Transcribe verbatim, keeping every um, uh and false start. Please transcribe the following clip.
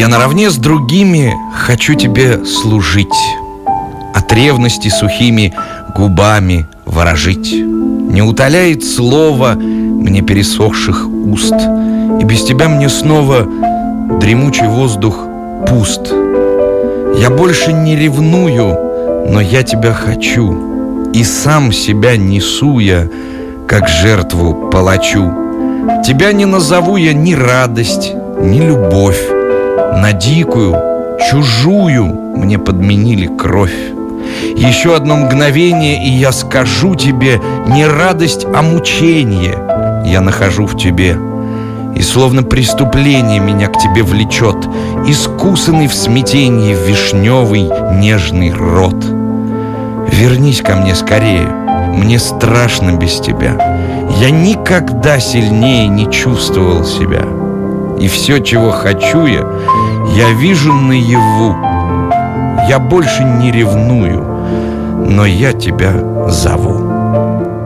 Я наравне с другими хочу тебе служить, от ревности сухими губами ворожить. Не утоляет слово мне пересохших уст, и без тебя мне снова дремучий воздух пуст. Я больше не ревную, но я тебя хочу, и сам себя несу я, как жертву палачу. Тебя не назову я ни радость, ни любовь. На дикую, чужую мне подменили кровь. Еще одно мгновение, и я скажу тебе не радость, а мучение я нахожу в тебе. И словно преступление меня к тебе влечет, искусанный в смятении вишневый нежный рот. Вернись ко мне скорее, мне страшно без тебя. Я никогда сильнее не чувствовал себя. И все, чего хочу я, я вижу наяву. Я больше не ревную, но я тебя зову.